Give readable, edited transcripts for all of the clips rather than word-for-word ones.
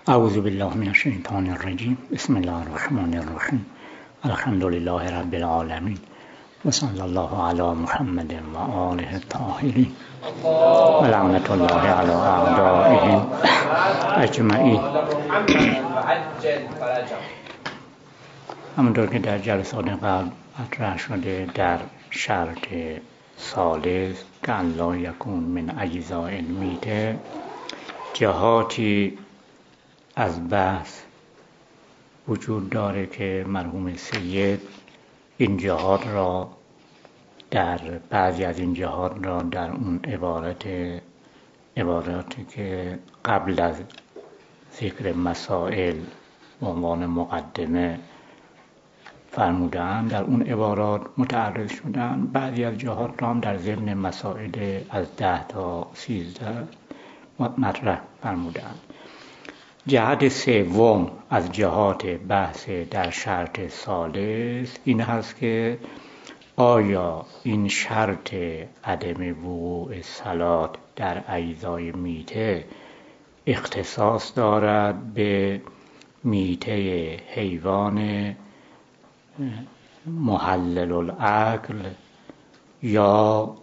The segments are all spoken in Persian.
اعوذ بالله من الشیطان الرجیم. بسم الله الرحمن الرحیم. الحمد لله رب العالمین و صلی الله علی محمد و آله الطاهرین و لعنت الله علی اعدائهم اجمعین. همونطور که در جلسات قبل مطرح شده، در شرط ثالث که ان لا یکون من اجزاء المیته، جهاتی از بحث وجود داره که مرحوم سید این جهات را در بعضی از این جهات را در اون عباراتی که قبل از ذکر مسائل به عنوان مقدمه فرمودن، در اون عبارات متعرض شدن. بعضی از جهات را هم در ضمن مسائل از 10 تا 13 مطرح فرمودن. جهت سوم از جهات بحث در شرط ثالث این هست که آیا این شرط عدم وقوع صلات در اجزای میته اختصاص دارد به میته حیوان محلل العقل یا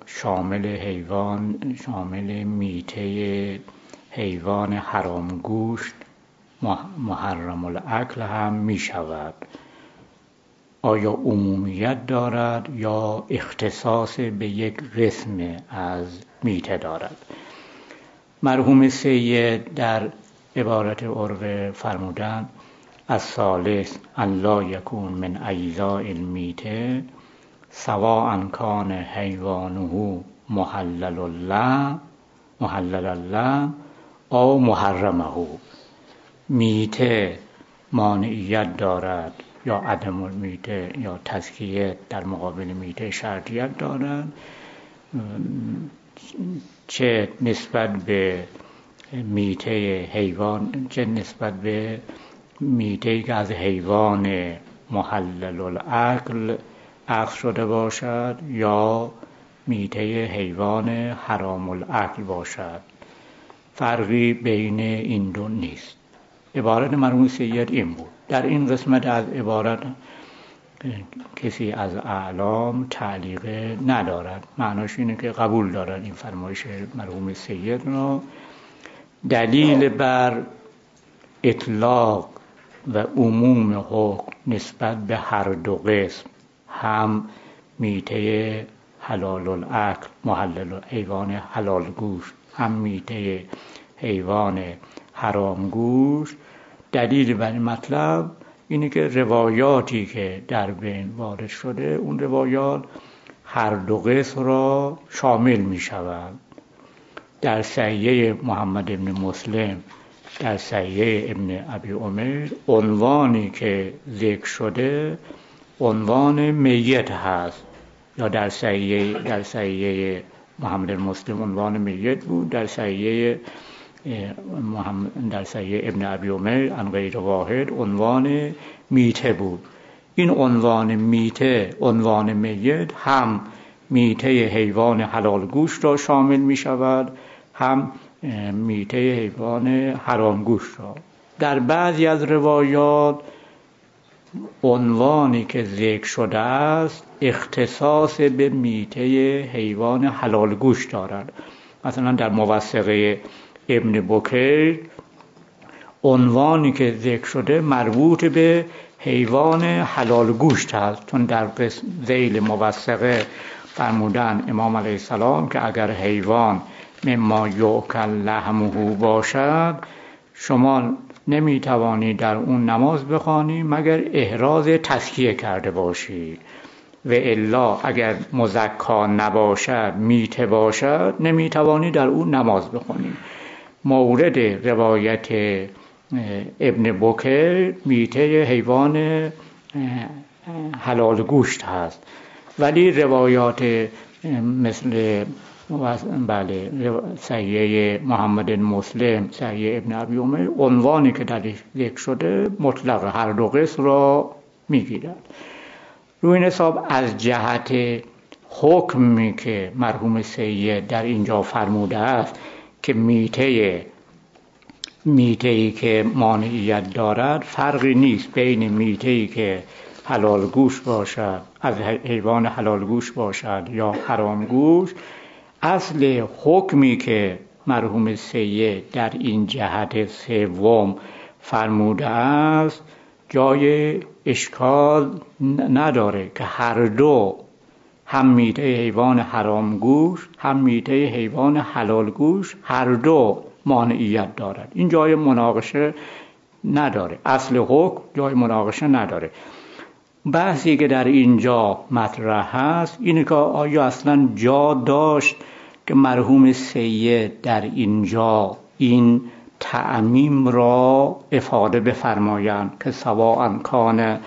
شامل میته حیوان حرام گوشت محرم العقل هم می شود؟ آیا عمومیت دارد یا اختصاص به یک قسم از میته دارد؟ مرحوم سید در عبارت عرف فرمودن الثالث ان لا یکون من اجزاء المیته سواء کان حیوانه محلل اللحم او محرمه. میته مانعیت دارد یا عدم میته یا تزکیه در مقابل میته شرطیت دارد، چه نسبت به میته حیوان، چه نسبت به میته که از حیوان محلل العقل اخذ شده باشد یا میته حیوان حرام العقل باشد. فرقی بین این دو نیست. عبارت مرحوم سید این بود. در این قسمت از عبارت کسی از اعلام تعلیق ندارد. معناش اینه که قبول دارد این فرمایش مرحوم سید را. دلیل بر اطلاق و عموم حکم نسبت به هر دو قسم، هم میته حلال العقل محلل حیوان حلال گوشت، هم میته حیوان حرام گوشت، دلیل بر این مطلب اینه که روایاتی که در بین وارد شده اون روایات هر دو قسم را شامل می شود. در صحیح محمد بن مسلم، در صحیح ابن ابی عمر، عنوانی که ذکر شده عنوان میت هست، یا در صحیح محمد بن مسلم عنوان میت بود، در صحیح ابن ابی عمر عن غیر واحد عنوان میته بود. این عنوان میته، عنوان میت، هم میته حیوان حلال گوشت را شامل می شود، هم میته حیوان حرام گوشت را. در بعضی از روایات عنوانی که ذکر شده است اختصاص به میته حیوان حلال گوشت دارد. مثلا در موثقه ابن بکیر عنوانی که ذکر شده مربوط به حیوان حلال گوشت است، چون در ذیل موثقه فرمودن امام علیه السلام که اگر حیوان مما یؤکل لحمه باشد شما نمیتوانی در اون نماز بخوانی مگر احراز تزکیه کرده باشی، و الا اگر مزکا نباشد، میته باشد، نمیتوانی در اون نماز بخوانی. مورد روایت ابن بکر میته حیوان حلال گوشت هست، ولی روایات مثل صحیح محمد بن مسلم، صحیح ابن ابی عمر، عنوانی که در ذکر شده مطلق هر دو قسم را میگیرد. روی این حساب از جهت حکمی که مرحوم سید در اینجا فرموده است که میته میته‌ای که مانعیت دارد فرقی نیست بین میته‌ای که حلال گوش باشد، از حیوان حلال گوش باشد یا حرام گوش. اصل حکمی که مرحوم سید در این جهت سوم فرموده است جای اشکال نداره که هر دو، هم میته حیوان حرام گوش هم میته حیوان حلال گوش، هر دو مانعیت دارد. این جای مناقشه نداره، اصل حکم جای مناقشه نداره. بحثی که در اینجا مطرح هست اینه که آیا اصلا جا داشت که مرحوم سید در اینجا این تعمیم را افاده بفرمایند که سواء کان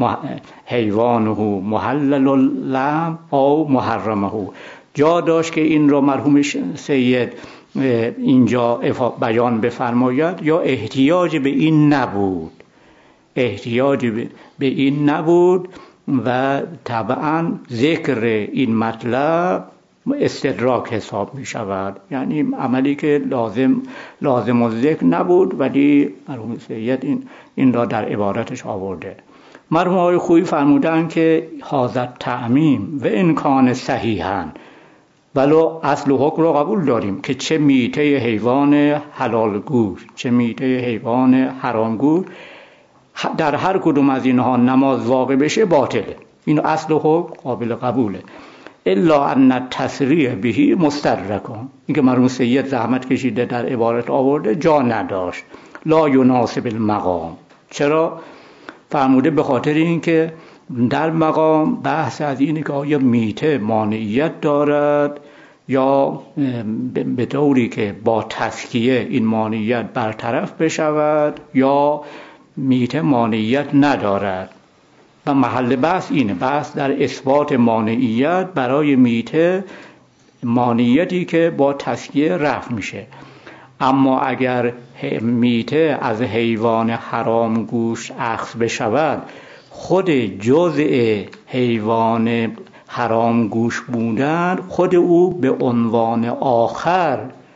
حیوانه محلل اللحم او محرمه. جا داشت که این را مرحوم سید اینجا بیان بفرماید یا احتیاج به این نبود؟ احتیاج به این نبود و طبعا ذکر این مطلب استدراک حساب می شود، یعنی عملی که لازم الذکر نبود ولی مرحوم سید این را در عبارتش آورده. مرحوم آقای خویی فرمودن که حاضر تعمیم و ان کان صحیحاً، ولو اصل حکم را قبول داریم که چه میته حیوان حلال گوش چه میته حیوان حرام گوش، در هر کدوم از اینها نماز واقع بشه باطله. این اصل حکم قابل قبوله. الا ان التسریع به مستدرکون، این که مرحوم سید زحمت کشیده در عبارت آورده جا نداشت. لا یناسب المقام. چرا؟ فرموده به خاطر اینکه در مقام بحث از اینه که آیا میته مانعیت دارد یا به طوری که با تزکیه این مانعیت برطرف بشود یا میته مانعیت ندارد. و محل بحث اینه، بحث در اثبات مانعیت برای میته، مانعیتی که با تزکیه رفع میشه. اما اگر میته از حیوان حرام گوشت اخذ بشود، خود جزء حیوان حرام گوشت بودن خود او به عنوان آخر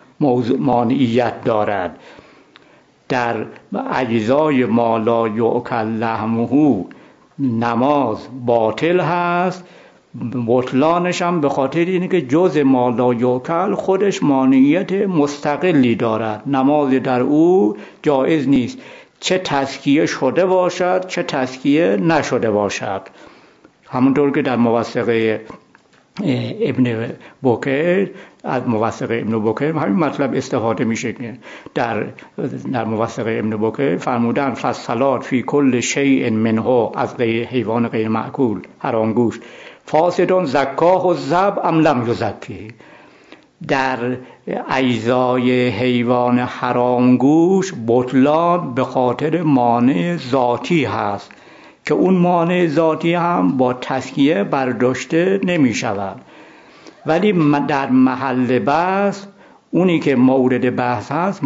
مانعیت دارد. در اجزای ما لا یؤکل لحمه نماز باطل هست، بطلانش هم به خاطر اینه که جز ما لا یؤکل خودش مانعیت مستقلی دارد، نماز در او جایز نیست، چه تزکیه شده باشد چه تزکیه نشده باشد. همونطور که در موثقه ابن بکیر، از موثقه ابن بکیر همین مطلب استفاده میشه که در موثقه ابن بکیر فرمودن فالصلاة فی کل شیء منه، از حیوان غیر مأکول حرام گوشت، فاسدون زکاه و ذب ام لم یزکیه. در اجزای حیوان حرام گوشت بطلان به خاطر مانع ذاتی هست که اون مانع ذاتی هم با تزکیه برداشته نمی شود. ولی در محل بحث اونی که مورد بحث هست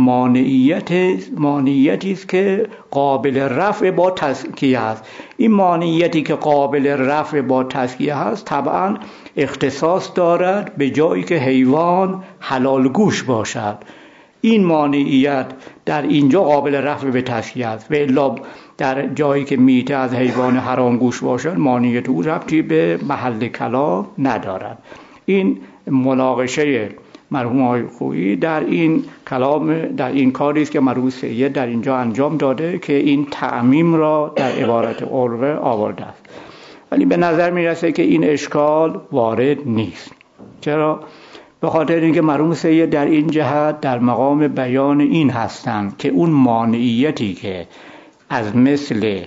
مانعیتی است که قابل رفع با تزکیه است. این مانعیتی که قابل رفع با تزکیه هست طبعا اختصاص دارد به جایی که حیوان حلال گوش باشد. این مانعیت در اینجا قابل رفع به تزکیه است و الا در جایی که میته از حیوان حرام گوش باشد مانعیت او ربطی به محل کلام ندارد. این مناقشه مرحوم آقای خویی در این کلام، در این کاری است که مرحوم سید در اینجا انجام داده که این تعمیم را در عبارت عروه آورده است. ولی به نظر میرسه که این اشکال وارد نیست. چرا؟ به خاطر اینکه مرحوم سید در این جهت در مقام بیان این هستند که اون مانعیتی که از مثل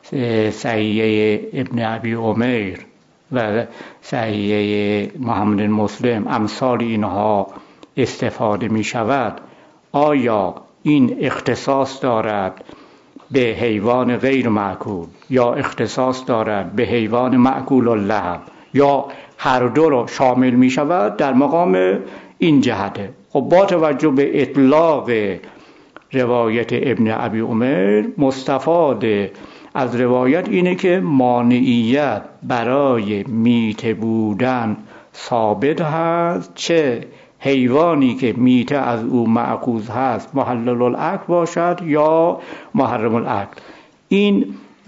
صحیحه ابن ابی عمیر و صحیحه محمد مسلم امثال اینها استفاده می شود، آیا این اختصاص دارد به حیوان غیر مأکول یا اختصاص دارد به حیوان مأکول اللحم یا هر دو را شامل می شود، در مقام این جهته. خب با توجه به اطلاق روایت ابن ابی عمر مستفاد از روایت اینه که مانعیت برای میته بودن ثابت هست، چه حیوانی که میته از او مأخوذ هست محلل الاکل باشد یا محرم الاکل. این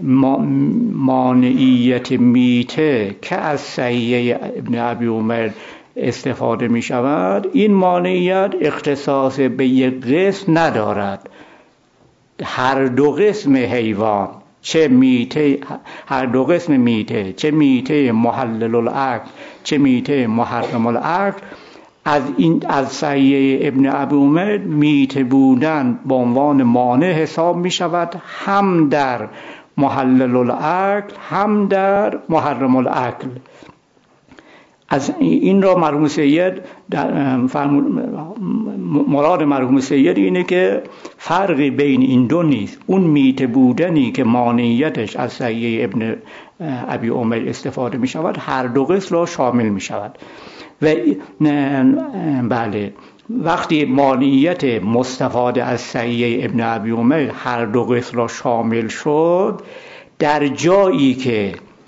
مانعیت میته که از صحیحه ابن ابی عمر استفاده می شود، این مانعیت اختصاص به یک قسم ندارد. هر دو قسم حیوان، چه میته، هر دو قسم میته، چه میته محلل الاکل چه میته محرم الاکل، از صحیحه ابن ابی عمر میته بودن به عنوان مانع حساب می شود، هم در محلل الاکل هم در محرم الاکل. از این را مرحوم سید مراد مرحوم سید اینه که فرقی بین این دو نیست. اون میته بودنی که مانعیتش از صحیحه ابن ابی عمر استفاده می شود هر دو قسم را شامل می شود. و بله، وقتی مانعیت مستفاده از صحیحه ابن ابی عمر هر دو قسم را شامل شد، در جایی که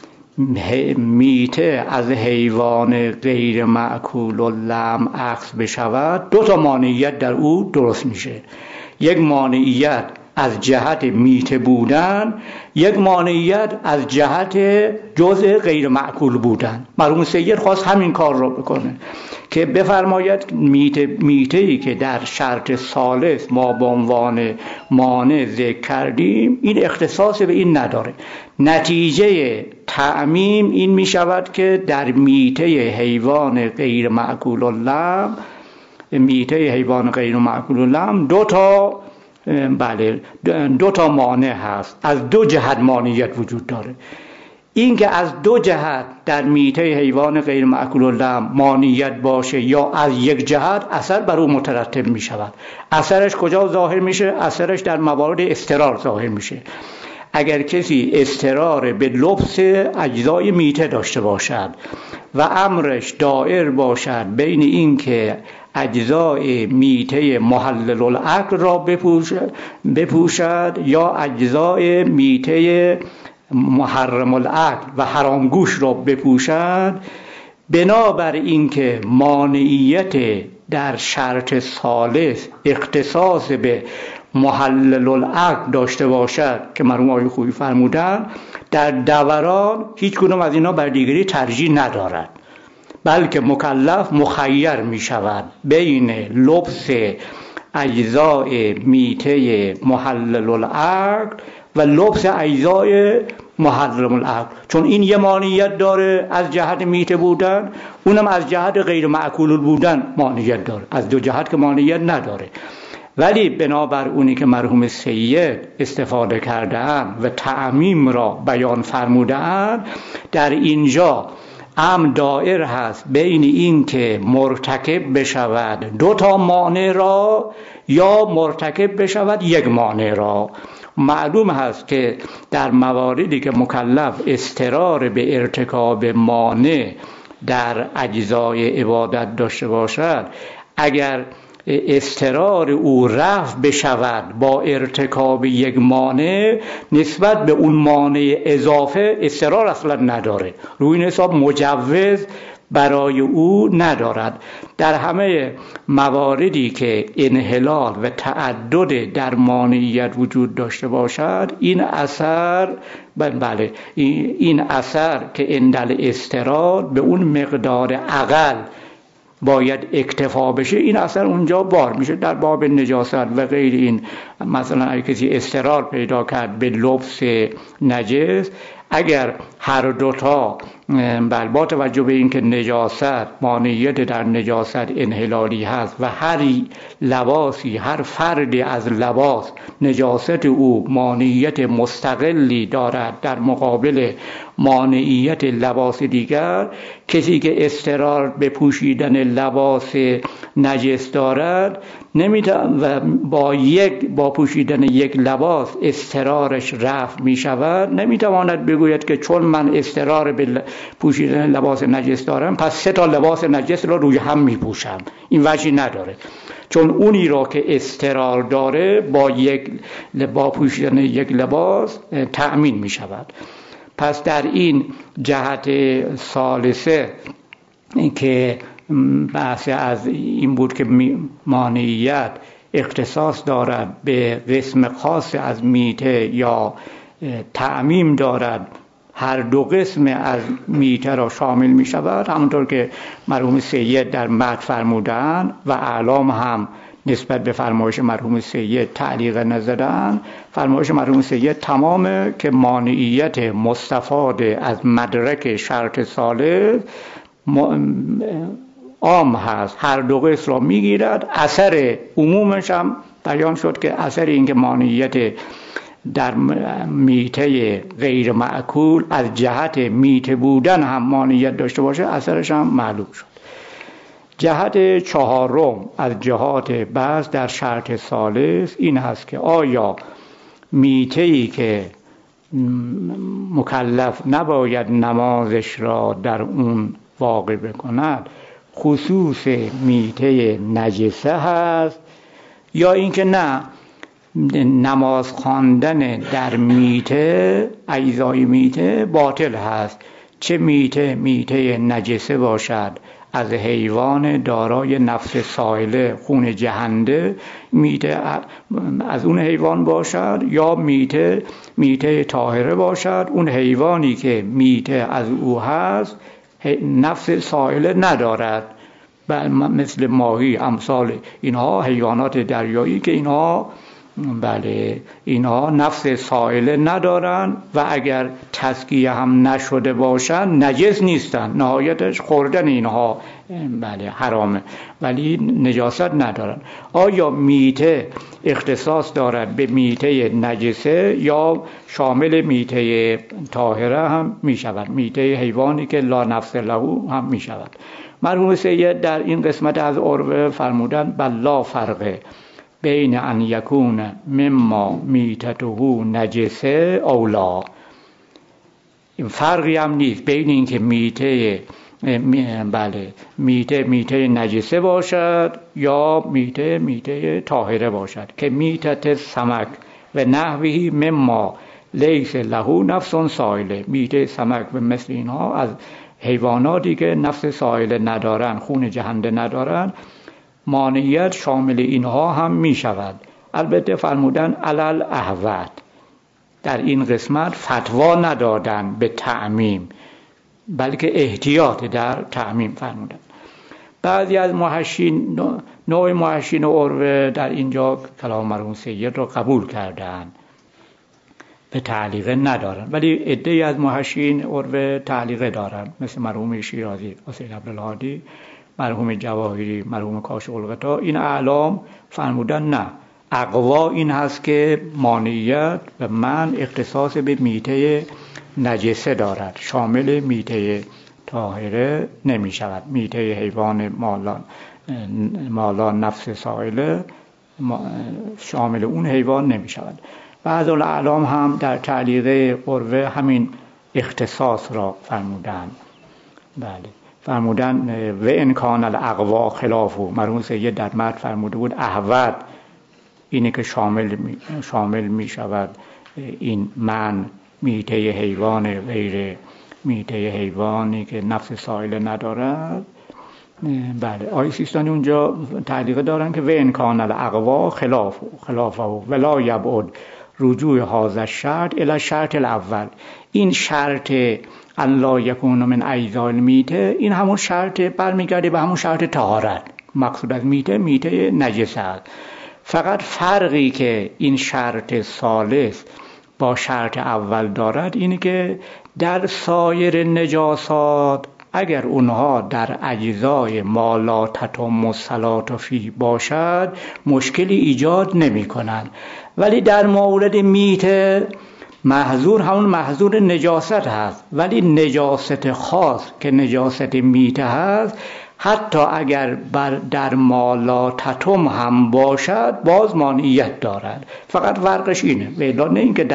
میته از حیوان غیر مأکول اللحم اخذ بشود، دو تا مانعیت در او درست میشه. یک مانعیت از جهت میته بودن، یک مانعیت از جهت جزء غیر مأکول بودن. مرحوم سید خواست همین کار را بکنه که بفرماید میته‌ای که در شرط ثالث ما به عنوان مانع ذکر کردیم، این اختصاص به این نداره. نتیجه تعمیم این می شود که در میته حیوان غیر مأکول اللحم، میته حیوان غیر مأکول اللحم دو تا مانع هست. از دو جهت مانعیت وجود داره. این که از دو جهت در میته حیوان غیر مأکول اللحم مانعیت باشه یا از یک جهت، اثر بر او مترتب می شود. اثرش کجا ظاهر میشه؟ اثرش در موارد اضطرار ظاهر میشه. اگر کسی اضطرار به لبس اجزای میته داشته باشد و امرش دائر باشد بین این که اجزای میته محلل الاکل را بپوشد یا اجزای میته محرم الاکل و حرامگوش را بپوشد، بنابر این که مانعیت در شرط ثالث اختصاص به محلل الاکل داشته باشد که مرحوم آقای خویی فرمودن، در دوران هیچ کدوم از اینا بر دیگری ترجیح ندارد، بلکه مکلف مخیر می شود بین لبس اجزای میته محلل الاکل و لبس اجزای محرم الاکل. چون این یه مانعیت داره از جهت میته بودن، اونم از جهت غیر معقول بودن مانعیت داره، از دو جهت که مانعیت نداره. ولی بنابر اونی که مرحوم سید استفاده کرده‌اند و تعمیم را بیان فرموده‌اند، در اینجا امر دائر هست بین این که مرتکب بشود دو تا مانع را یا مرتکب بشود یک مانع را. معلوم هست که در مواردی که مکلف اضطرار به ارتکاب مانع در اجزای عبادت داشته باشد، اگر اضطرار او رفع بشود با ارتکاب یک مانع، نسبت به اون مانع اضافه اضطرار اصلا نداره، روی این حساب مجوز برای او ندارد. در همه مواردی که انحلال و تعدد در مانعیت وجود داشته باشد، این اثر که اندل اضطرار به اون مقدار اقل باید اکتفا بشه، این اثر اونجا بار میشه. در باب نجاست و غیر این، مثلا اگه کسی اضطرار پیدا کرد به لبس نجس، اگر هر دوتا با توجه به اینکه نجاست مانعیت در نجاست انحلالی هست و هر لباسی، هر فردی از لباس نجاست او مانعیت مستقلی دارد در مقابل مانعیت لباس دیگر، کسی که اضطرار به پوشیدن لباس نجس دارد و با پوشیدن یک لباس اضطرارش رفع می شود، نمیتواند بگوید که چون من اضطرار به پوشیدن لباس نجس دارم پس 3 تا لباس نجس را روی هم می پوشم. این وجهی نداره، چون اونی را که اضطرار داره با پوشیدن یک لباس تأمین می شود. پس در این جهت ثالثه که بحث از این بود که مانعیت اختصاص دارد به قسم خاص از میته یا تعمیم دارد هر دو قسم از میته را شامل می شود، همونطور که مرحوم سید در متن فرمودند و اعلام هم نسبت به فرمایش مرحوم سید تعلیق نزدن. فرمایش مرحوم سید تمامه که مانعیت مستفاد از مدرک شرط ثالث عام هست، هر دو قسم را میگیرد. اثر عمومش هم بیان شد که اثر این که مانعیت در میته غیر معقول از جهت میته بودن هم مانعیت داشته باشه، اثرش هم معلوم شد. جهت چهارم از جهات بحث در شرط ثالث این هست که آیا میته‌ای که مکلف نباید نمازش را در اون واقع بکند خصوص میته نجسه هست، یا اینکه نه نماز خواندن در میته اجزای میته باطل هست، چه میته نجسه باشد از حیوان دارای نفس سائله خون جهنده میته از اون حیوان باشد، یا میته طاهره باشد اون حیوانی که میته از او هست نفس سائله ندارد، مثل ماهی امثال اینها حیوانات دریایی که اینها نفس سائله ندارن و اگر تزکیه هم نشده باشن نجس نیستن، نهایتش خوردن اینها حرامه ولی نجاست ندارن. آیا میته اختصاص دارد به میته نجسه یا شامل میته طاهره هم می شود، میته حیوانی که لا نفس له هم می شود؟ مرحوم سید در این قسمت از عروه فرمودن بلا فرقه بین ان یکون مما میتته نجسه اولا، این فرقی هم نیست بین این که میته نجسه باشد یا میته طاهره باشد، که میتت سمک و نحوی مما لیس له نفس سائله، میته سمک و مثل اینها از حیواناتی که نفس سائله ندارن خون جهنده ندارن مانعیت شامل اینها هم می شود. البته فرمودن علل احوت در این قسمت فتوا ندادن به تعمیم بلکه احتیاط در تعمیم فرمودن. بعضی از محشین نوع محشین عروه در اینجا کلام مرحوم سید را قبول کردند، به تعلیقه ندارن، ولی عده‌ای از محشین عروه تعلیقه دارن، مثل مرحوم شیرازی، سید عبدالهادی، مرحوم جواهری، مرحوم کاشف الغطا. این اعلام فرمودن نه، اقوا این هست که مانعیت و من اختصاص به میته نجسه دارد، شامل میته طاهره نمی شود. میته حیوان مالان نفس سائله شامل اون حیوان نمی شود. بعض الاعلام هم در تعلیق عروه همین اختصاص را فرمودن. بله فرمودن و ان کان الاقوا خلافه، مرحوم سید در متن فرموده بود احوت اینه که شامل می شود این من میته حیوان غیر میته حیوانی که نفس سائله ندارد. بله آیه سیستانی اونجا تعلیق دارن که و ان کان الاقوا خلافه ولا یبعد رجوع هذا الشرط الی الشرط الاول. این شرط الله یکون من اجزاء المیته این همون شرط برمیگرده به همون شرط طهارت. مقصود از میته نجس است، فقط فرقی که این شرط ثالث با شرط اول دارد اینه که در سایر نجاسات اگر اونها در اجزای ما لا تتم الصلاة فیه باشد مشکلی ایجاد نمی کنند، ولی در مورد میته محظور همون محظور نجاست هست، ولی نجاست خاص که نجاست میته هست حتی اگر در ما لا تتم هم باشد باز مانعیت دارد. فقط فرقش اینه، ولی نه اینکه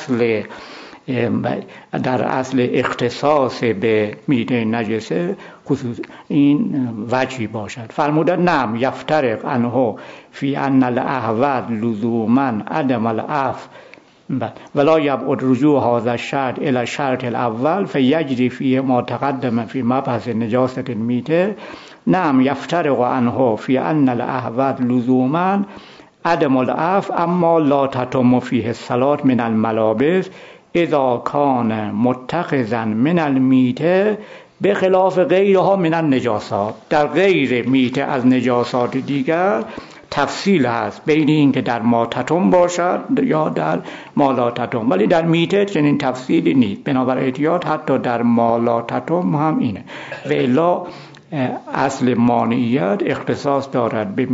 در اصل اختصاص به میته نجسه خصوص این وجهی باشد. فرمودن نعم یفترق عنه فی ان الاحوال لزوما عدم العفو ولا یبعد رجوع هذا الشرط الى الشرط الاول فیجری فیه ما تقدم فی مبحث نجاست المیته. نعم یفترق عنه فی ان الاحوط لزوما عدم العفو اما لا تتم فیه الصلاة من الملابس اذا کان متخذا من المیته به خلاف غیرها من النجاسات. در غیر میته از نجاسات دیگر تفصیل هست بین این که در ما تتم باشد یا در ما لا تتم، ولی در میته چنین تفصیلی نیست. بنابر احتیاط حتی در ما لا تتم هم اینه. و الا اصل مانعیت اختصاص دارد به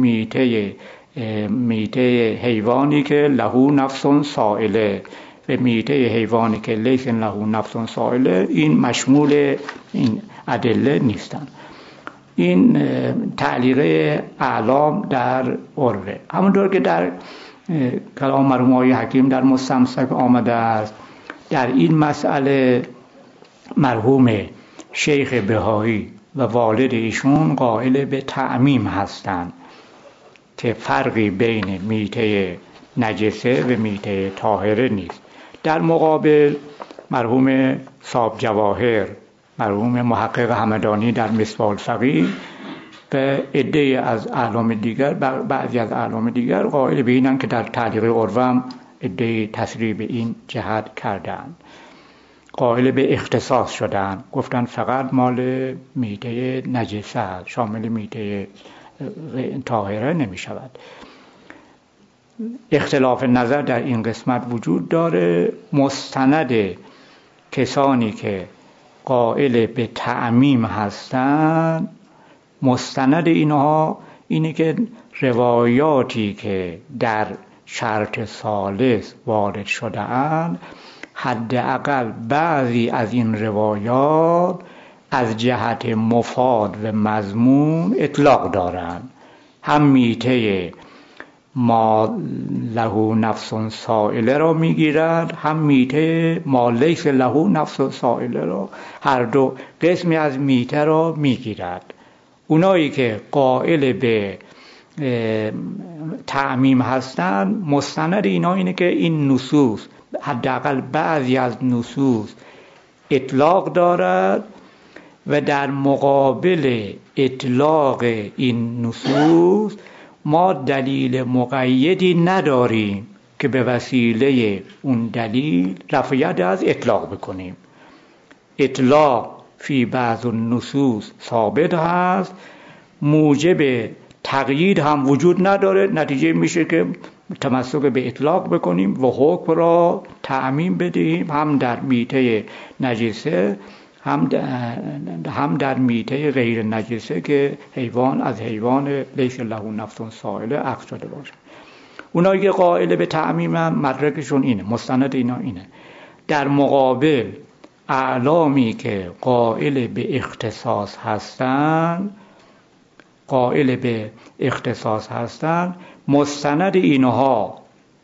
میته حیوانی که له نفس سائله. به میته حیوانی که لیس له نفس سائله این مشمول این ادله نیستند. این تعلیقه اعلام در عروه. همونطور که در کلام مرحوم آقای حکیم در مستمسک آمده است، در این مسئله مرحوم شیخ بهایی و والد ایشون قائل به تعمیم هستند که فرقی بین میته نجسه و میته طاهره نیست. در مقابل مرحوم صاحب جواهر، مرحوم محقق همدانی در مصباح الفقیه و عده‌ای از اعلام دیگر، بعضی از اعلام دیگر قائل به اینند که در تعلیق عروه هم عده‌ای تصریح به این جهت کردند، قائل به اختصاص شدند، گفتند فقط مال میته نجسه است، شامل میته طاهره نمی شود. اختلاف نظر در این قسمت وجود داره. مستند کسانی که قائل به تعمیم هستند، مستند اینها اینه که روایاتی که در شرط ثالث وارد شده اند، حداقل بعضی از این روایات از جهت مفاد و مضمون اطلاق دارند. هم میته ما له نفس سائله را میگیرد، هم میته ما لیس له نفس سائله را، هر دو قسمی از میته را میگیرد. اونایی که قائل به تعمیم هستند، مستند اینا اینه که این نصوص، حداقل بعضی از نصوص اطلاق دارد و در مقابل اطلاق این نصوص ما دلیل مقیدی نداریم که به وسیله اون دلیل رفع ید از اطلاق بکنیم. اطلاق فی بعض النصوص ثابت هست، موجب تقیید هم وجود نداره، نتیجه میشه که تمسک به اطلاق بکنیم و حکم را تعمیم بدهیم، هم در میته نجسه هم در میته غیر نجسه که حیوان از حیوان لیس له نفس سائله اخذ شده باشه. اونایی که قائل به تعمیم هم مدرکشون اینه، مستند اینا اینه. در مقابل اعلامی که قائل به اختصاص هستند، مستند اینها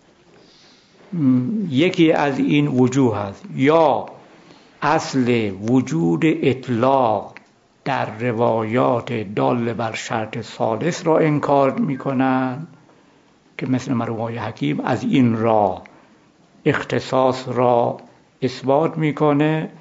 یکی از این وجوه هست: یا اصل وجود اطلاق در روایات دال بر شرط ثالث را انکار میکنن که مثل مرحوم آقای حکیم از این راه اختصاص را اثبات میکنه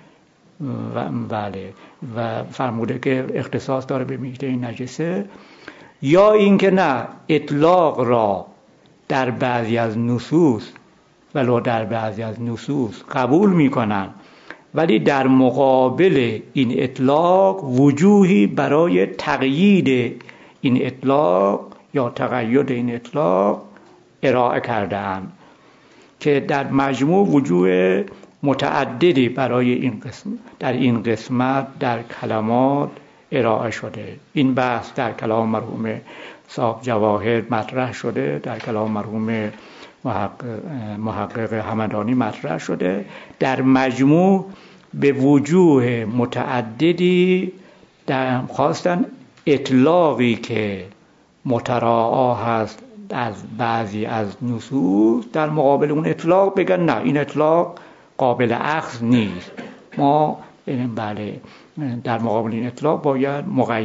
و فرموده که اختصاص داره به میته نجسه، یا اینکه نه، اطلاق را در بعضی از نصوص ولو در بعضی از نصوص قبول میکنن، ولی در مقابل این اطلاق وجوهی برای تقیید این اطلاق یا تقید این اطلاق ارائه کرده‌اند که در مجموع وجوه متعددی برای این قسم در این قسمت در کلمات ارائه شده. این بحث در کلام مرحوم صاحب جواهر مطرح شده، در کلام مرحوم محقق همدانی مطرح شده. در مجموع به وجوه متعددی خواستن اطلاقی که متراعا هست از بعضی از نصوص در مقابل اون اطلاق بگن نه، این اطلاق قابل اخذ نیست، ما بله در مقابل این اطلاق باید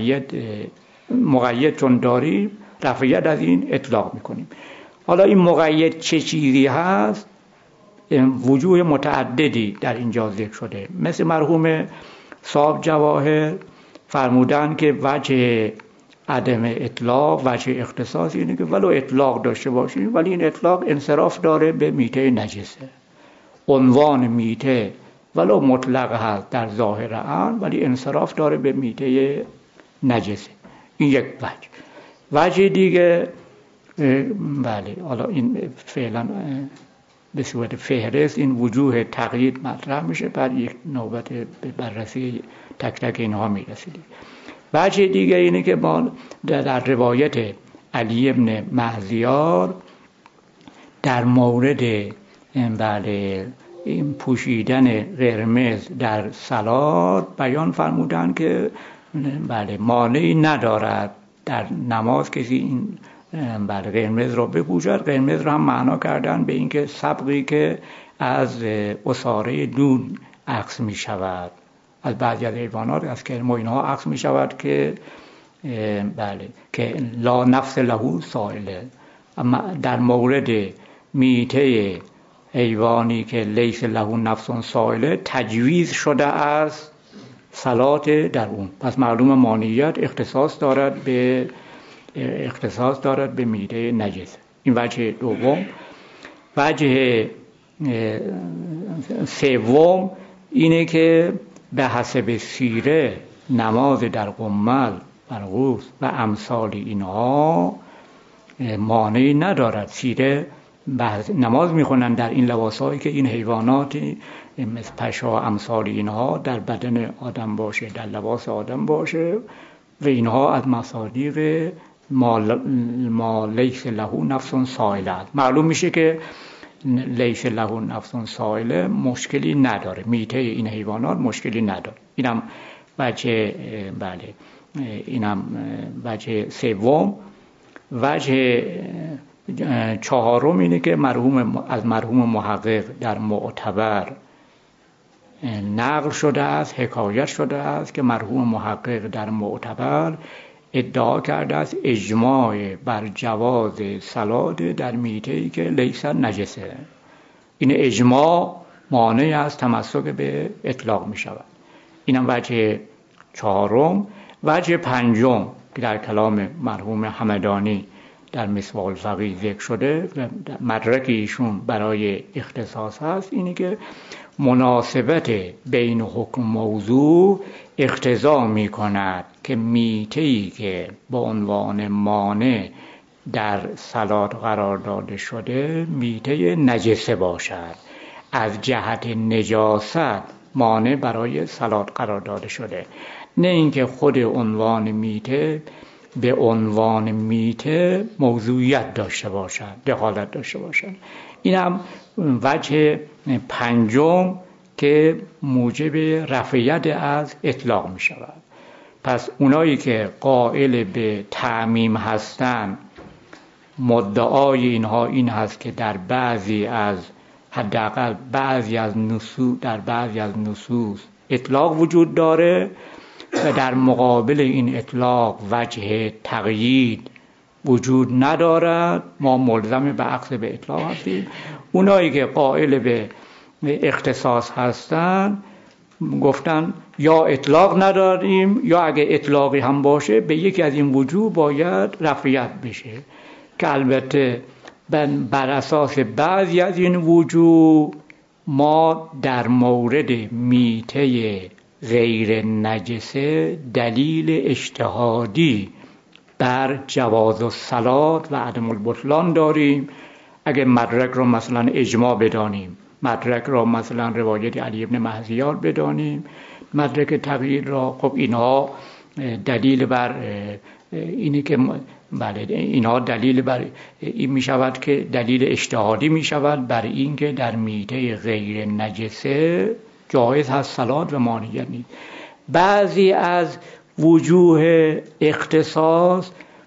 مقید چون داریم رفع ید از این اطلاق میکنیم. حالا این مقید چه چیزی هست؟ وجوه متعددی در اینجا ذکر شده. مثل مرحوم صاحب جواهر فرمودن که وجه عدم اطلاق، وجه اختصاص اینه که ولو اطلاق داشته باشیم ولی این اطلاق انصراف داره به میته نجسه. عنوان میته ولو مطلق هست در ظاهر آن ولی انصراف داره به میته نجسه. این یک وجه دیگه، بله حالا این فعلا به صورت فهرست این وجوه تقیید مطرح میشه، بعد یک نوبت به بررسی تک تک اینها میرسید. وجه دیگه اینه که ما در روایت علی ابن مهزیار در مورد بله این پوشیدن قرمز در صلات بیان فرمودن که بله مانعی ندارد در نماز کسی این بله قرمز رو بپوشد. قرمز رو هم معنا کردن به اینکه سبقی که از عصاره دون عکس می شود، از بعضی از حیوانات از کرم و اینها عکس می شود که بله که لا نفس له سائله. اما در مورد میته حیوانی که لیس له نفس سائله تجویز شده از صلات در اون، پس معلوم مانعیت اختصاص دارد به میته نجس. این وجه دوم. وجه سوم اینه که به حسب سیره نماز در قمل، برغوث و امثال اینها مانعی ندارد. سیره نماز میخونن در این لباسایی که این حیوانات مثل پشا امثال اینها در بدن آدم باشه، در لباس آدم باشه و اینها از مصادیق ما لیس له نفس سائله. معلوم میشه که لیس له نفس سائله مشکلی نداره، میته این حیوانات مشکلی نداره. اینم وجه بله اینم وجه سوم. وجه چهارم اینه که از مرحوم محقق در معتبر نقل شده است، حکایت شده است که مرحوم محقق در معتبر ادعا کرده است اجماع بر جواز صلات در میته‌ای که لیس نجسه. این اجماع مانع از تمسک به اطلاق می شود. اینم وجه چهارم. وجه پنجم که در کلام مرحوم همدانی در مصباح الفقیه ذکر شده و مدرک ایشون برای اختصاص هست، اینه که مناسبت بین حکم موضوع اقتضا می کند که میته‌ای که با عنوان مانع در صلات قرار داده شده میته نجسه باشد. از جهت نجاست مانع برای صلات قرار داده شده، نه اینکه خود عنوان میته به عنوان میته موضوعیت داشته باشد، دخالت داشته باشد. این هم وجه پنجم که موجب رفعیت از اطلاق می شود. پس اونایی که قائل به تعمیم هستند مدعای اینها این هست که در بعضی از حداقل در بعضی از نصوص اطلاق وجود داره و در مقابل این اطلاق وجه تقیید وجود ندارد، ما ملزم به اخذ به اطلاق هستیم. اونایی که قائل به اختصاص هستند گفتن یا اطلاق نداریم یا اگه اطلاقی هم باشه به یکی از این وجوه باید رفعیت بشه، که البته بر اساس بعضی از این وجوه ما در مورد میته غیر نجسه دلیل اجتهادی بر جواز الصلات و عدم البطلان داریم. اگه مدرک رو مثلا اجماع بدانیم، مدرک را مثلا روایت علی ابن مهزیار بدانیم، مدرک تقیید را، خب اینها دلیل بر اینه که بله اینها دلیل بر این می شود که دلیل اجتهادی می شود بر این که در میته غیر نجسه جایز هست صلات و مانعیت نیست. بعضی از وجوه اختصاص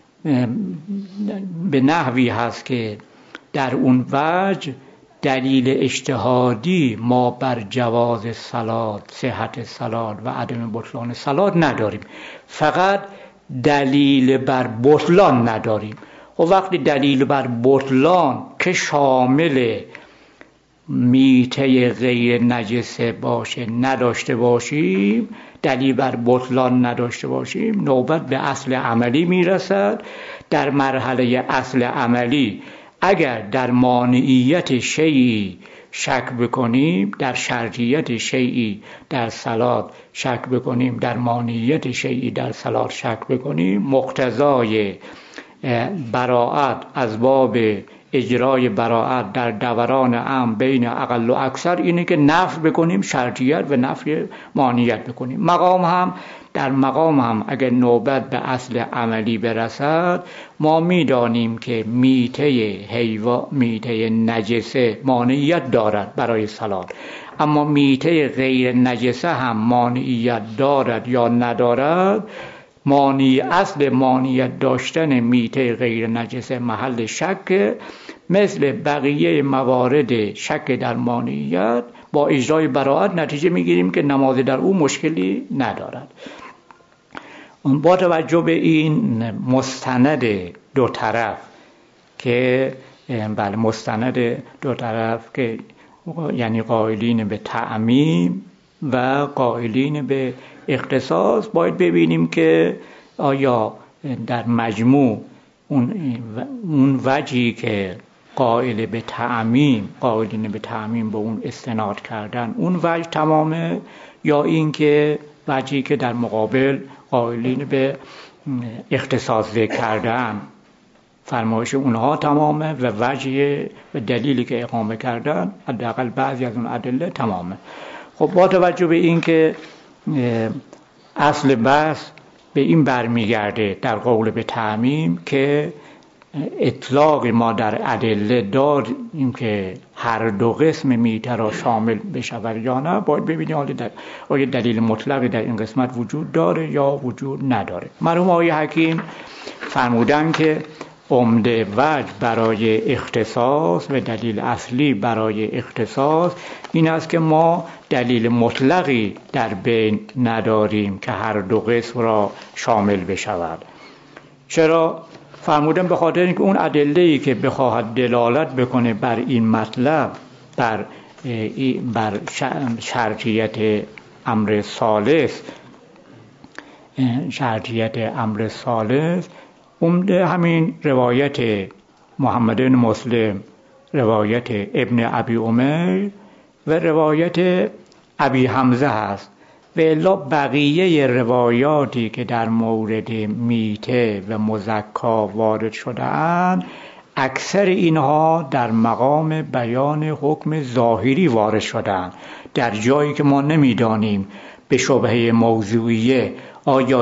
به نحوی هست که در اون وجه دلیل اجتهادی ما بر جواز صلات، صحت صلات و عدم بطلان صلات نداریم، فقط دلیل بر بطلان نداریم. و وقتی دلیل بر بطلان که شامل میته غیر نجسه باشه نداشته باشیم، دلیل بر بطلان نداشته باشیم، نوبت به اصل عملی میرسد. در مرحله اصل عملی اگر در مانعیت شیئی شک بکنیم، در شرطیت شیئی در صلات شک بکنیم، در مانعیت شیئی در صلات شک بکنیم، مقتضای براءت از باب اجرای براءت در دوران امر بین اقل و اکثر اینه که نفی بکنیم شرطیت و نفی مانعیت بکنیم. در مقام هم اگر نوبت به اصل عملی برسد، ما میدانیم که میته نجسه مانعیت دارد برای صلات، اما میته غیر نجسه هم مانعیت دارد یا ندارد. اصل مانعیت داشتن میته غیر نجسه محل شک، مثل بقیه موارد شک در مانعیت با اجرای براءت نتیجه میگیریم که نماز در او مشکلی ندارد. با توجه به این مستند دو طرف که مستند دو طرف که یعنی قائلین به تعمیم و قائلین به اختصاص، باید ببینیم که آیا در مجموع اون وجهی که قائلین به تعمیم به اون استناد کردن اون وجه تمامه، یا اینکه وجهی که در مقابل قائلین به اختصاص ذکر کردن فرمایش اونها تمامه و وجه و دلیلی که اقامه کردن حداقل بعضی از اون ادله تمامه. خب با توجه به این که اصل بحث به این برمیگرده در قول به تعمیم که اطلاق ما در ادله داریم که هر دو قسم میته را شامل بشود یا نه، باید ببینیم آیا دلیل مطلقی در این قسمت وجود داره یا وجود نداره. مرحوم آقای حکیم فرمودن که عمده وجه برای اختصاص و دلیل اصلی برای اختصاص این است که ما دلیل مطلقی در بین نداریم که هر دو قسم را شامل بشود. چرا؟ فرمودن به خاطر اینکه اون ادله‌ای که بخواهد دلالت بکنه بر این مطلب، بر شرطیت امر ثالث، عمده همین روایت محمد بن مسلم، روایت ابن ابی عمر و روایت ابی حمزه هست. و الا بقیه روایاتی که در مورد میته و مزکا وارد شده‌اند، اکثر اینها در مقام بیان حکم ظاهری وارد شده‌اند، در جایی که ما نمیدانیم به شبهه موضوعیه آیا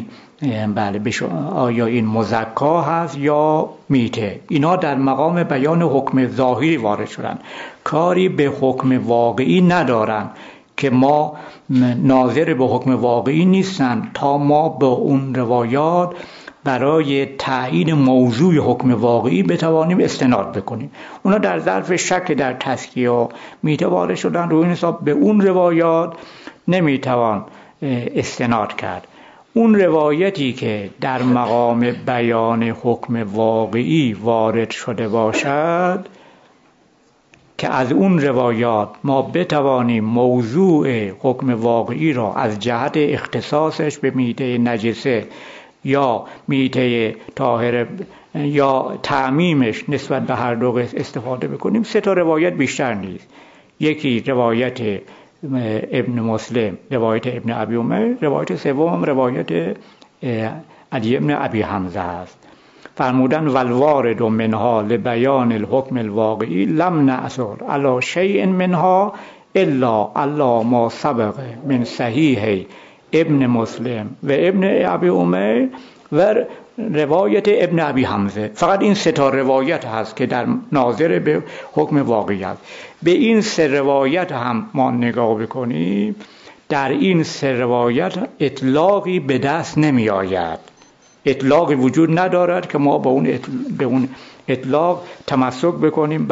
این مزکا هست یا میته. اینا در مقام بیان حکم ظاهری وارد شدن، کاری به حکم واقعی ندارن که ما ناظر به حکم واقعی نیستن تا ما به اون روایات برای تعیین موضوع حکم واقعی بتوانیم استناد بکنیم. اونا در ظرف شک در تزکیه و میته وارد شدن، روی این حساب به اون روایات نمیتوان استناد کرد. اون روایتی که در مقام بیان حکم واقعی وارد شده باشد که از اون روایات ما بتوانیم موضوع حکم واقعی را از جهت اختصاصش به میته نجسه یا میته طاهره یا تعمیمش نسبت به هر دو قسم استفاده بکنیم، 3 روایت بیشتر نیست. یکی روایت ابن مسلم، روایت ابن ابی عمر، روایت سوم روایت علی ابن ابی حمزه است. فرمودن والوارد منها لبیان الحکم الواقعی لم نأثر علی شیء منها الا ما سبق من صحیح ابن مسلم و ابن ابی عمر و روایت ابن ابی حمزه. فقط این 3 روایت هست که در ناظر به حکم واقعی است. به این 3 روایت هم ما نگاه بکنیم، در این 3 روایت اطلاقی به دست نمی آید، اطلاقی وجود ندارد که ما به اون اطلاق تمسک بکنیم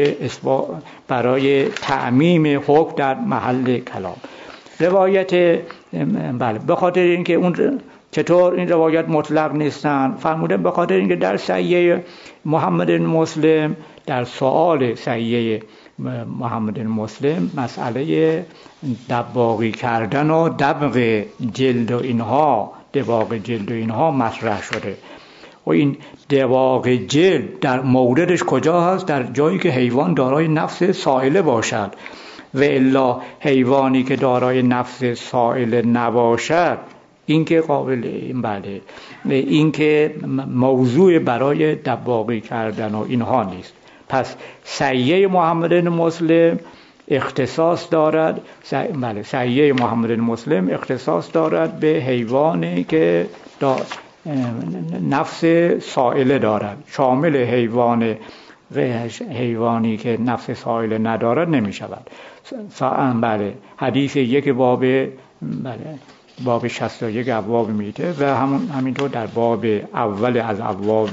برای تعمیم حکم در محل کلام. روایت به خاطر اینکه اون چطور این روایت مطلق نیستن، فرموده به خاطر اینکه در صحیح محمد بن مسلم در سؤال صحیح محمد مسلم مسئله دباغی کردن و دبغ جلد و اینها، دباغ جلد و اینها مطرح شده. و این دباغ جلد در موردش کجا هست؟ در جایی که حیوان دارای نفس سائله باشد، و الا حیوانی که دارای نفس سائله نباشد این که قابل بله این که موضوع برای دباغی کردن و اینها نیست. پس سیه محمد مسلم اختصاص دارد، بله سیه محمد مسلم اختصاص دارد به حیوانی که نفس سائله دارد. شامل حیوانی که نفس سائله ندارد نمی شود. بله حدیث یک باب، بله باب 61 ابواب میته و همینطور در باب اول از ابواب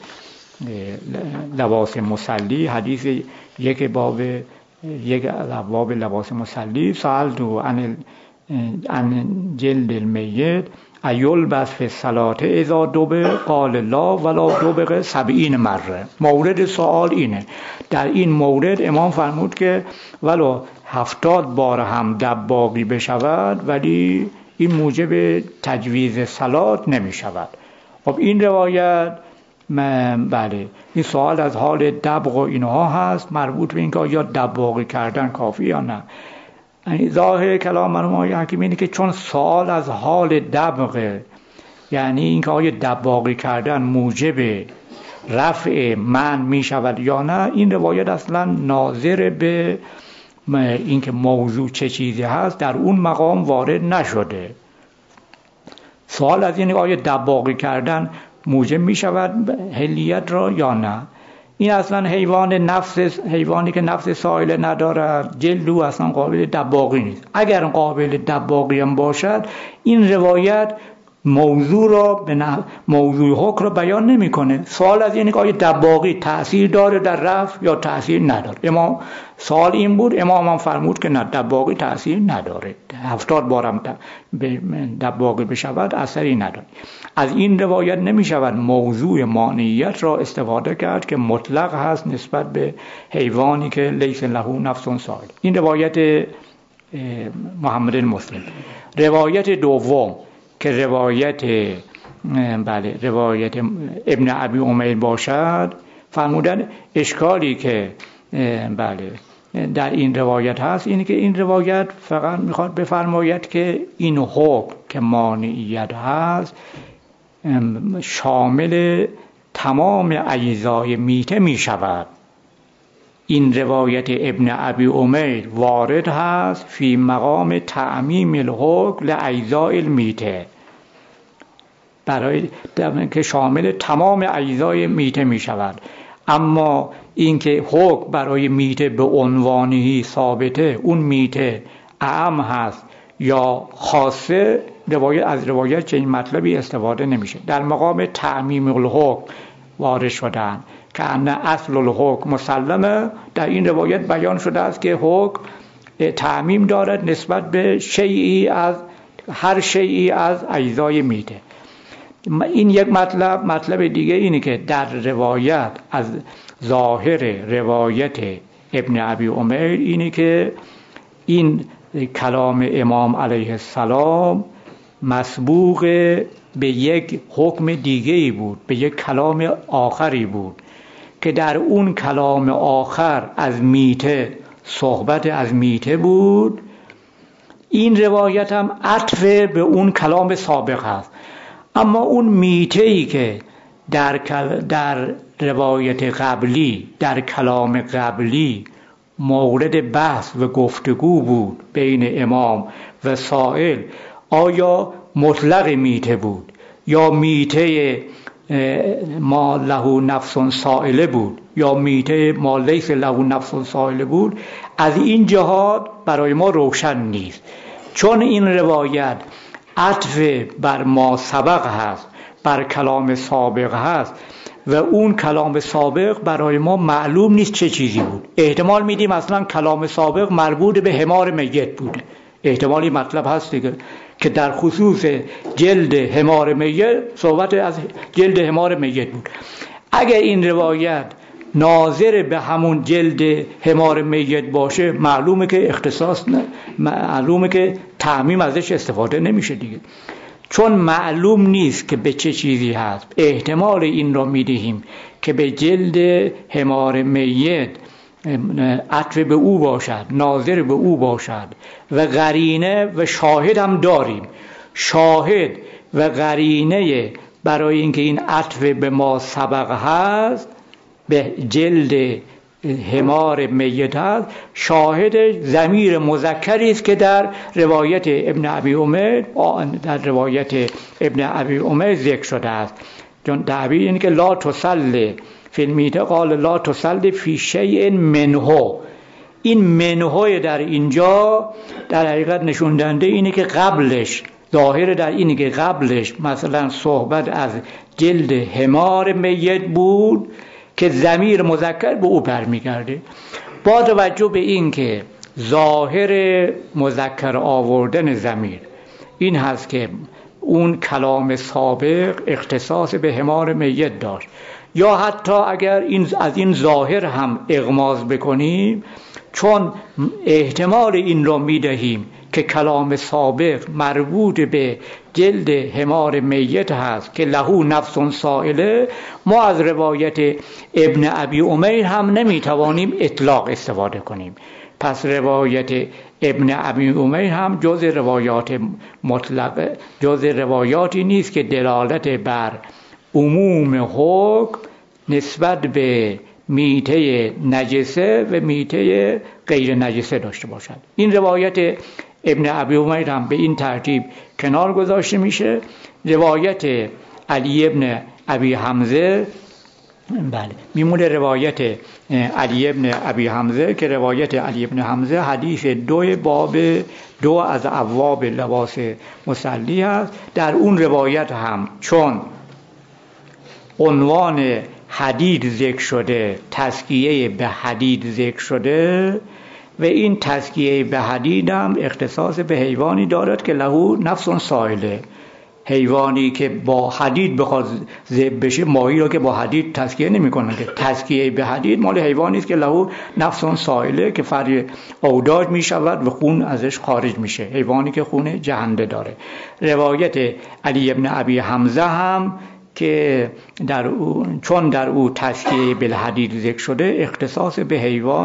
لباس مسلی، حدیث یک از ابواب لباس مسلی، سألتو عن جلد المیت ایلبس فی الصلاة اذا دبغ قال لا ولا دبغ 70 مره. مورد سوال اینه. در این مورد امام فرمود که ولو 70 بار هم دباغی بشود ولی این موجب تجویز صلات نمی شود. خب این روایت بله این سوال از حال دبغ و اینها هست، مربوط به اینکه آیا دباغی کردن کافی یا نه. ظاهر کلام مرحوم آقای حکیمی اینه که چون سوال از حال دبغ، یعنی اینکه آیا دباغی کردن موجب رفع من می شود یا نه، این روایت اصلا ناظر به اینکه موضوع چه چیزی هست در اون مقام وارد نشده. سوال از اینه آیا دباغی کردن موجب می شود حلیت را یا نه. این اصلا حیوانی که نفس سائله ندارد، جلدو اصلا قابل دباغی نیست. اگر قابل دباغی هم باشد این روایت موضوع حکم را بیان نمیکنه. سوال از اینه که آیا دباغی تأثیر داره در رفع یا تأثیر نداره. امام سوال این بود، امام هم فرمود که نه، دباغی تأثیر نداره. 70 بارم دباغی بشود اثری نداره. از این روایت نمی شود موضوع مانعیت را استفاده کرد که مطلق هست نسبت به حیوانی که لیس له نفس سائل. این روایت محمد مسلم. روایت دوم که روایت ابن ابی امیر باشد، فرمودن اشکالی که در این روایت هست اینه که این روایت فقط میخواد بفرماید که این حکم که مانعیت هست شامل تمام اجزای میته می شود. این روایت ابن ابی امیر وارد هست فی مقام تعمیم الحکم لاجزاء المیته، برای که شامل تمام اجزای میته می شود. اما اینکه حکم برای میته به عنوانی ثابته، اون میته اعم هست یا خاصه، از روایت چنین مطلبی استفاده نمیشه. در مقام تعمیم الحکم وارد شدن که ان اصل الحکم مسلمه. در این روایت بیان شده است که حکم تعمیم دارد نسبت به هر شیئی از اجزای میته. این یک مطلب دیگه اینه که در روایت، از ظاهر روایت ابن ابی امیر اینه که این کلام امام علیه السلام مسبوق به یک حکم دیگه‌ای بود، به یک کلام آخری بود که در اون کلام آخر از میته، صحبت از میته بود. این روایت هم عطف به اون کلام سابق هست. اما اون میته‌ای که در روایت قبلی، در کلام قبلی مورد بحث و گفتگو بود بین امام و سائل، آیا مطلق میته بود یا میته ما له نفس سائله بود یا میته ما لیس له نفس سائله بود، از این جهات برای ما روشن نیست. چون این روایت عطف بر ما سبق هست، بر کلام سابق هست و اون کلام سابق برای ما معلوم نیست چه چیزی بود. احتمال میدیم اصلا کلام سابق مربوط به حمار میت بوده. احتمالی مطلب هست دیگه که در خصوص جلد حمار میت صحبت از جلد حمار میت بود. اگر این روایت ناظر به همون جلد حمار میت باشه، معلومه که اختصاص معلومه که تعمیم ازش استفاده نمیشه دیگه. چون معلوم نیست که به چه چیزی هست، احتمال این را میدهیم که به جلد حمار میت عطف به او باشد، ناظر به او باشد و قرینه و شاهد هم داریم. شاهد و قرینه برای اینکه این عطف به ما سبق هست، به جلد حمار میت هست، شاهد ضمیر مذکری است که در روایت ابن ابی عمر ذکر شده است. چون تعبیر اینه که لا تصلی فی المیت، قال لا تصلی فی شیء منه. این منه در اینجا در حقیقت نشون دهنده اینه که قبلش، ظاهر در اینه که قبلش مثلا صحبت از جلد حمار میت بود که ضمیر مذکر به او برمیگرده. با توجه به این که ظاهر مذکر آوردن ضمیر این هست که اون کلام سابق اختصاص به حمار میت داشت، یا حتی اگر از این ظاهر هم اغماض بکنیم، چون احتمال این را میدهیم که کلام سابق مربوط به جلد حمار میت هست که لهو نفس سائله، ما از روایت ابن ابی عمر هم نمیتوانیم اطلاق استفاده کنیم. پس روایت ابن ابی عمر هم جز روایات مطلق، جز روایاتی نیست که دلالت بر عموم حکم نسبت به میته نجسه و میته غیر نجسه داشته باشد. این روایت ابن ابی عمر هم به این ترتیب کنار گذاشته میشه. روایت علی ابن ابی حمزه، بله میمونه روایت علی ابن ابی حمزه که روایت علی ابن حمزه حدیث 2 باب 2 از ابواب لباس مصلی است. در اون روایت هم چون عنوان حدید ذکر شده، تزکیه به حدید ذکر شده و این تزکیه به حدید هم اختصاص به حیوانی دارد که لهو نفس سائله. حیوانی که با حدید بخواد ذبح بشه، ماهی رو که با حدید تزکیه نمی‌کنن، که تزکیه به حدید مال حیوانی است که لهو نفس سائله که فرع اوداج میشود و خون ازش خارج میشه، حیوانی که خون جهنده داره. روایت علی ابن ابی حمزه هم که چون در او تزکیه بالحدید ذکر شده، اختصاص به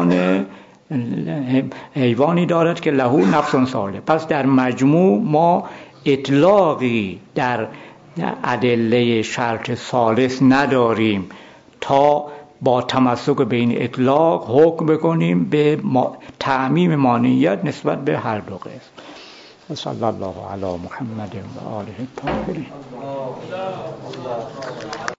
حیوانی دارد که لهو نفس سائله. پس در مجموع ما اطلاقی در ادله شرط ثالث نداریم تا با تمسک به این اطلاق حکم بکنیم به تعمیم مانعیت نسبت به هر دو قسم. صلی الله علی محمد و آله الطاهرین.